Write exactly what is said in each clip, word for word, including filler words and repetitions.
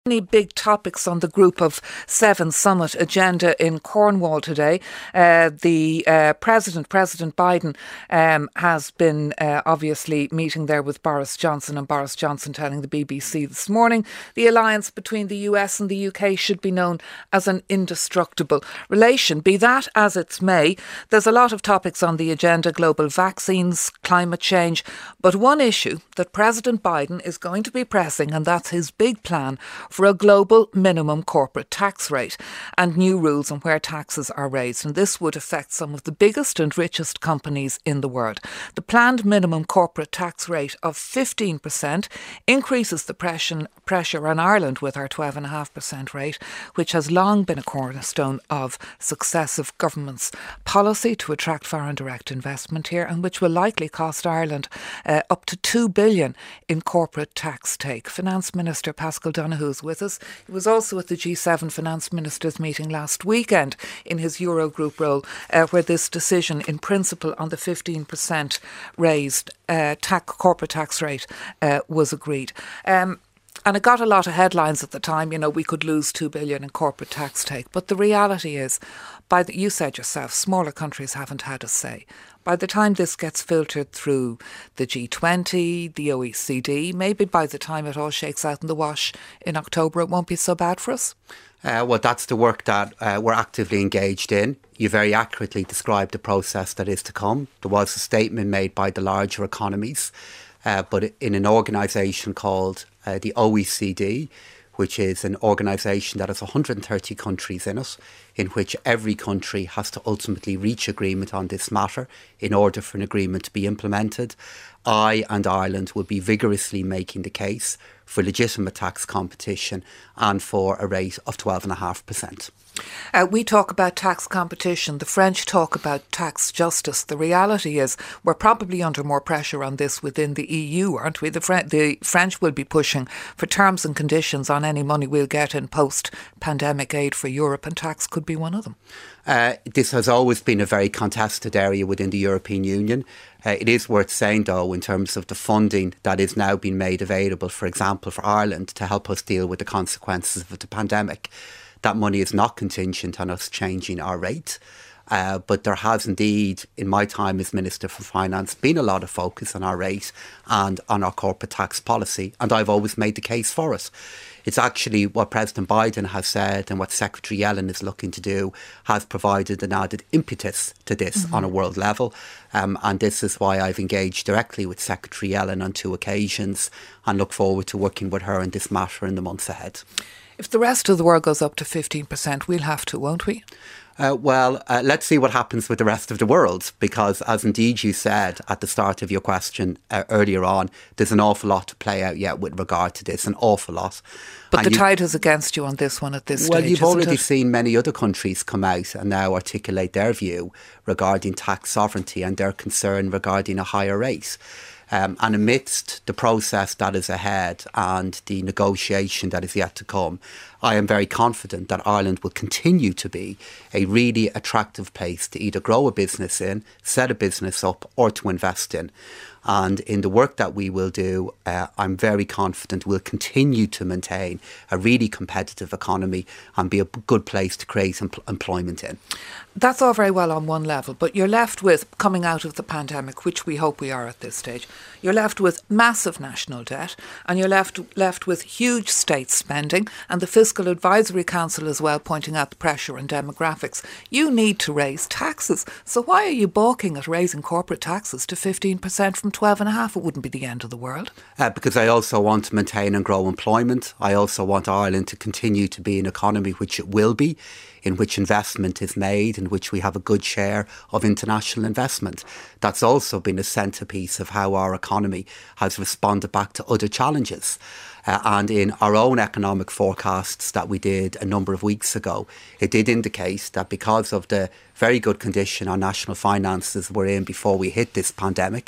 Many big topics on the Group of Seven summit agenda in Cornwall today. Uh, the uh, President, President Biden, um, has been uh, obviously meeting there with Boris Johnson, and Boris Johnson telling the B B C this morning the alliance between the U S and the U K should be known as an indestructible relation. Be that as it may, there's a lot of topics on the agenda: global vaccines, climate change, but one issue that President Biden is going to be pressing, and that's his big plan for a global minimum corporate tax rate and new rules on where taxes are raised. And this would affect some of the biggest and richest companies in the world. The planned minimum corporate tax rate of fifteen percent increases the pressure, pressure on Ireland with our twelve point five percent rate, which has long been a cornerstone of successive governments' policy to attract foreign direct investment here, and which will likely cost Ireland uh, up to two billion dollars in corporate tax take. Finance Minister Paschal Donohoe is with us. He was also at the G seven Finance Ministers meeting last weekend in his Eurogroup role, uh, where this decision in principle on the fifteen percent raised uh, tax, corporate tax rate uh, was agreed. Um, And it got a lot of headlines at the time. You know, we could lose two billion dollars in corporate tax take. But the reality is, by the, you said yourself, smaller countries haven't had a say. By the time this gets filtered through the G twenty, the O E C D, maybe by the time it all shakes out in the wash in October, it won't be so bad for us. Uh, well, that's the work that uh, we're actively engaged in. You very accurately described the process that is to come. There was a statement made by the larger economies, uh, but in an organisation called uh, the O E C D, which is an organisation that has one hundred thirty countries in it, in which every country has to ultimately reach agreement on this matter in order for an agreement to be implemented. I and Ireland will be vigorously making the case for legitimate tax competition and for a rate of twelve point five percent. Uh, we talk about tax competition. The French talk about tax justice. The reality is we're probably under more pressure on this within the E U, aren't we? The, Fre- the French will be pushing for terms and conditions on any money we'll get in post-pandemic aid for Europe, and tax could be one of them. Uh, this has always been a very contested area within the European Union. Uh, it is worth saying, though, in terms of the funding that is now being made available, for example, for Ireland to help us deal with the consequences of the pandemic, that money is not contingent on us changing our rate. Uh, but there has indeed, in my time as Minister for Finance, been a lot of focus on our rate and on our corporate tax policy, and I've always made the case for it. It's actually what President Biden has said and what Secretary Yellen is looking to do has provided an added impetus to this mm-hmm. on a world level. Um, and this is why I've engaged directly with Secretary Yellen on two occasions and look forward to working with her on this matter in the months ahead. If the rest of the world goes up to fifteen percent, we'll have to, won't we? Uh, well, uh, let's see what happens with the rest of the world, because as indeed you said at the start of your question uh, earlier on, there's an awful lot to play out yet with regard to this, an awful lot. But and the you, tide is against you on this one at this well, stage. Well, you've isn't already it? seen many other countries come out and now articulate their view regarding tax sovereignty and their concern regarding a higher rate. Um, and amidst the process that is ahead and the negotiation that is yet to come, I am very confident that Ireland will continue to be a really attractive place to either grow a business in, set a business up, or to invest in. And in the work that we will do, uh, I'm very confident we'll continue to maintain a really competitive economy and be a good place to create em- employment in. That's all very well on one level, but you're left with, coming out of the pandemic, which we hope we are at this stage, you're left with massive national debt, and you're left left with huge state spending, and the Fiscal Advisory Council as well pointing out the pressure on demographics. You need to raise taxes. So why are you balking at raising corporate taxes to fifteen percent from twelve and a half? It wouldn't be the end of the world. Uh, because I also want to maintain and grow employment. I also want Ireland to continue to be an economy, which it will be, in which investment is made, in which we have a good share of international investment. That's also been a centrepiece of how our economy has responded back to other challenges. Uh, and in our own economic forecasts that we did a number of weeks ago, it did indicate that because of the very good condition our national finances were in before we hit this pandemic,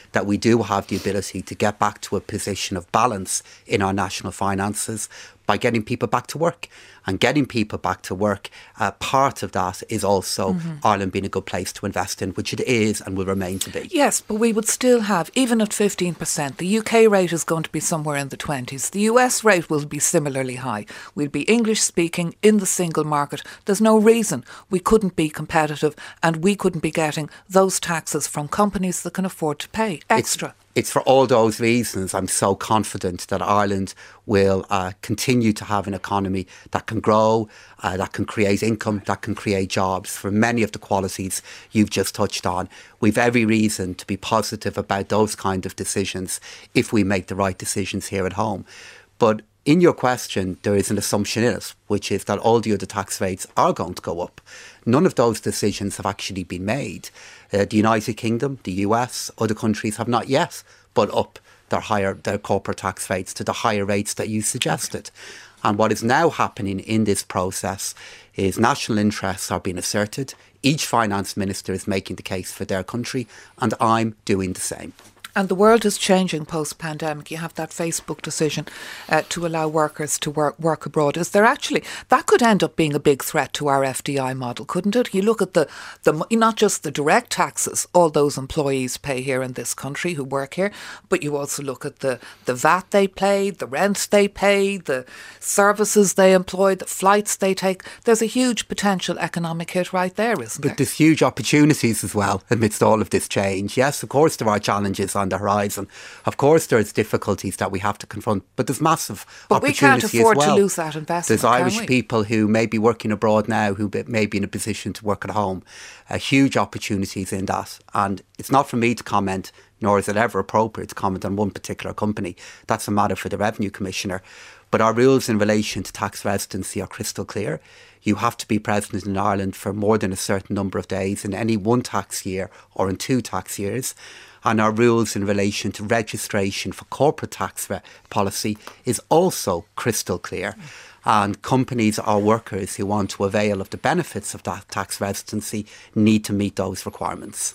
that we do have the ability to get back to a position of balance in our national finances by getting people back to work. And getting people back to work, uh, part of that is also mm-hmm. Ireland being a good place to invest in, which it is and will remain to be. Yes, but we would still have, even at fifteen percent, the U K rate is going to be somewhere in the twenties. The U S rate will be similarly high. We'll be English speaking in the single market. There's no reason we couldn't be competitive and we couldn't be getting those taxes from companies that can afford to pay extra. It's- It's for all those reasons I'm so confident that Ireland will uh, continue to have an economy that can grow, uh, that can create income, that can create jobs for many of the qualities you've just touched on. We've every reason to be positive about those kind of decisions if we make the right decisions here at home. But in your question, there is an assumption in it, which is that all the other tax rates are going to go up. None of those decisions have actually been made. Uh, the United Kingdom, the U S, other countries have not yet put up their higher their corporate tax rates to the higher rates that you suggested. And what is now happening in this process is national interests are being asserted. Each finance minister is making the case for their country, and I'm doing the same. And the world is changing post-pandemic. You have that Facebook decision uh, to allow workers to work work abroad. Is there actually, that could end up being a big threat to our F D I model, couldn't it? You look at the, the not just the direct taxes all those employees pay here in this country who work here, but you also look at the, the V A T they pay, the rent they pay, the services they employ, the flights they take. There's a huge potential economic hit right there, isn't there? But there's huge opportunities as well amidst all of this change. Yes, of course there are challenges on the horizon. Of course there's difficulties that we have to confront, but there's massive but opportunity we can't afford as well. to lose that investment. There's Irish we? people who may be working abroad now who may be in a position to work at home. Uh, huge opportunities in that. And it's not for me to comment, nor is it ever appropriate to comment on one particular company. That's a matter for the Revenue Commissioner. But our rules in relation to tax residency are crystal clear. You have to be present in Ireland for more than a certain number of days in any one tax year or in two tax years. And our rules in relation to registration for corporate tax re- policy is also crystal clear. And companies or workers who want to avail of the benefits of that tax residency need to meet those requirements.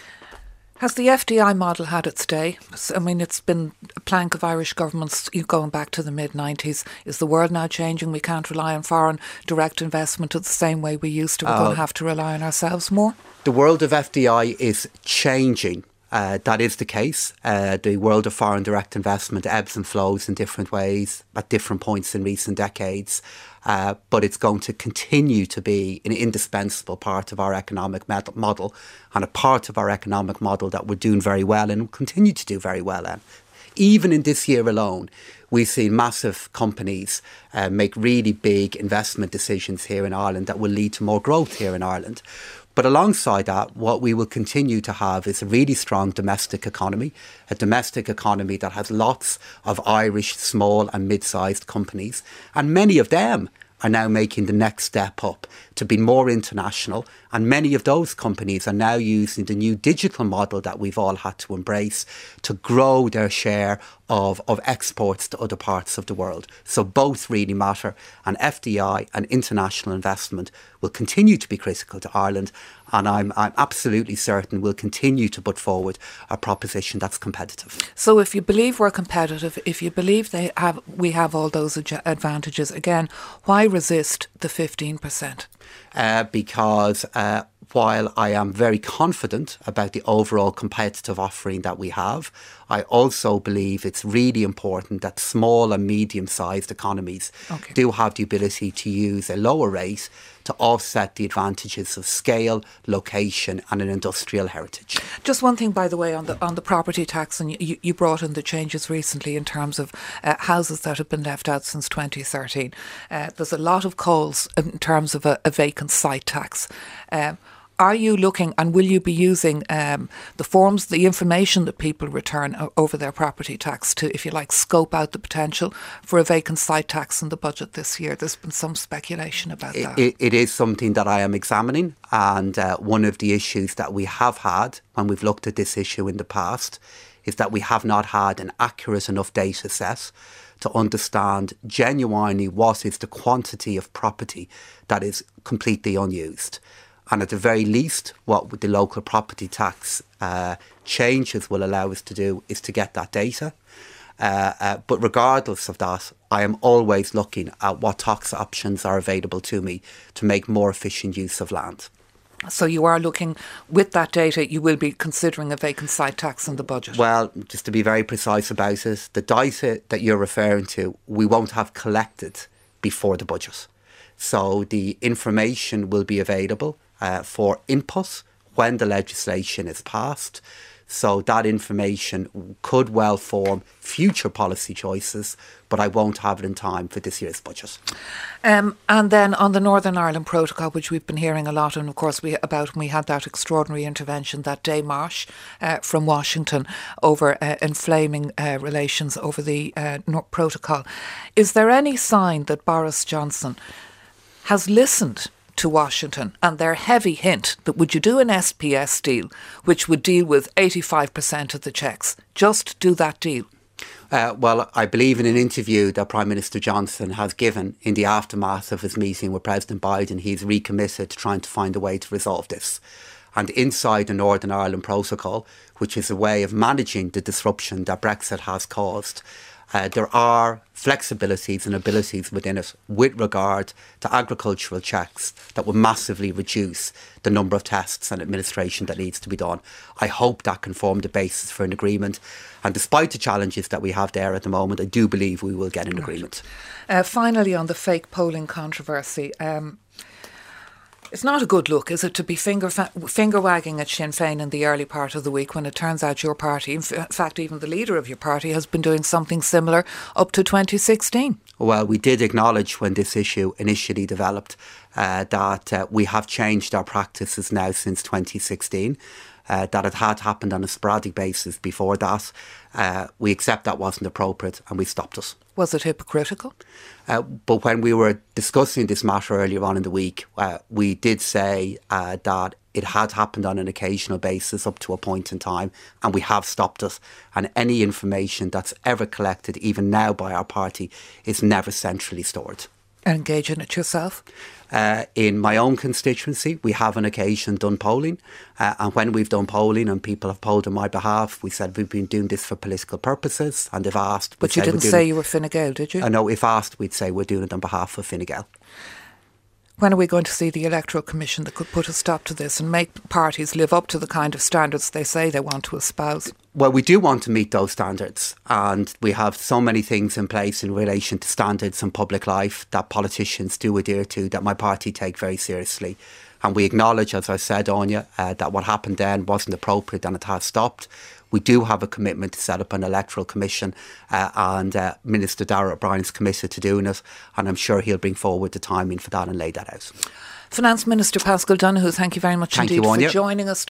Has the F D I model had its day? I mean, it's been a plank of Irish governments going back to the mid nineties. Is the world now changing? We can't rely on foreign direct investment the same way we used to. We're uh, going to have to rely on ourselves more? The world of F D I is changing. Uh, that is the case. Uh, the world of foreign direct investment ebbs and flows in different ways at different points in recent decades. Uh, but it's going to continue to be an indispensable part of our economic model and a part of our economic model that we're doing very well and will continue to do very well in. Even in this year alone, we've seen massive companies uh, make really big investment decisions here in Ireland that will lead to more growth here in Ireland. But alongside that, what we will continue to have is a really strong domestic economy, a domestic economy that has lots of Irish small and mid-sized companies. And many of them are now making the next step up to be more international. And many of those companies are now using the new digital model that we've all had to embrace to grow their share of, of exports to other parts of the world. So both really matter. And F D I and international investment will continue to be critical to Ireland. And I'm, I'm absolutely certain we'll continue to put forward a proposition that's competitive. So if you believe we're competitive, if you believe they have, we have all those ad- advantages, again, why resist the fifteen percent? Uh, because uh, while I am very confident about the overall competitive offering that we have, I also believe it's really important that small and medium-sized economies okay. do have the ability to use a lower rate to offset the advantages of scale, location and an industrial heritage. Just one thing, by the way, on the on the property tax, and you, you brought in the changes recently in terms of uh, houses that have been left out since twenty thirteen. Uh, there's a lot of calls in terms of a, a vacant site tax. Um, Are you looking and will you be using um, the forms, the information that people return o- over their property tax to, if you like, scope out the potential for a vacant site tax in the budget this year? There's been some speculation about it, that. It, it is something that I am examining, and uh, one of the issues that we have had when we've looked at this issue in the past is that we have not had an accurate enough data set to understand genuinely what is the quantity of property that is completely unused. And at the very least, what the local property tax uh, changes will allow us to do is to get that data. Uh, uh, but regardless of that, I am always looking at what tax options are available to me to make more efficient use of land. So you are looking, with that data, you will be considering a vacant site tax in the budget? Well, just to be very precise about it, the data that you're referring to, we won't have collected before the budget. So the information will be available uh, for input when the legislation is passed. So that information could well form future policy choices, but I won't have it in time for this year's budget. Um, and then on the Northern Ireland Protocol, which we've been hearing a lot, and of course we about when we had that extraordinary intervention that day, Marsh, uh, from Washington over uh, inflaming uh, relations over the uh, protocol. Is there any sign that Boris Johnson has listened to Washington and their heavy hint that would you do an S P S deal which would deal with eighty-five percent of the checks? Just do that deal. Uh, well, I believe in an interview that Prime Minister Johnson has given in the aftermath of his meeting with President Biden, he's recommitted to trying to find a way to resolve this. And inside the Northern Ireland Protocol, which is a way of managing the disruption that Brexit has caused, Uh, there are flexibilities and abilities within it with regard to agricultural checks that will massively reduce the number of tests and administration that needs to be done. I hope that can form the basis for an agreement. And despite the challenges that we have there at the moment, I do believe we will get an right. agreement. Uh, finally, on the fake polling controversy, um, it's not a good look, is it, to be finger fa- finger wagging at Sinn Féin in the early part of the week when it turns out your party, in f- fact even the leader of your party, has been doing something similar up to twenty sixteen? Well, we did acknowledge when this issue initially developed uh, that uh, we have changed our practices now since twenty sixteen. Uh, that it had happened on a sporadic basis before that. Uh, we accept that wasn't appropriate and we stopped it. Was it hypocritical? Uh, but when we were discussing this matter earlier on in the week, uh, we did say uh, that it had happened on an occasional basis up to a point in time, and we have stopped it. And any information that's ever collected, even now by our party, is never centrally stored. Engage in it yourself? Uh, in my own constituency, we have on occasion done polling. Uh, and when we've done polling and people have polled on my behalf, we said we've been doing this for political purposes. And if asked... But you didn't say you were Fine Gael, did you? Uh, no, if asked, we'd say we're doing it on behalf of Fine Gael. When are we going to see the Electoral Commission that could put a stop to this and make parties live up to the kind of standards they say they want to espouse? Well, we do want to meet those standards, and we have so many things in place in relation to standards in public life that politicians do adhere to that my party take very seriously. And we acknowledge, as I said, Anya, uh, that what happened then wasn't appropriate and it has stopped. We do have a commitment to set up an electoral commission uh, and uh, Minister Darragh O'Brien's committed to doing it, and I'm sure he'll bring forward the timing for that and lay that out. Finance Minister Paschal Donohoe, thank you very much Thank indeed you, Anya. for joining us.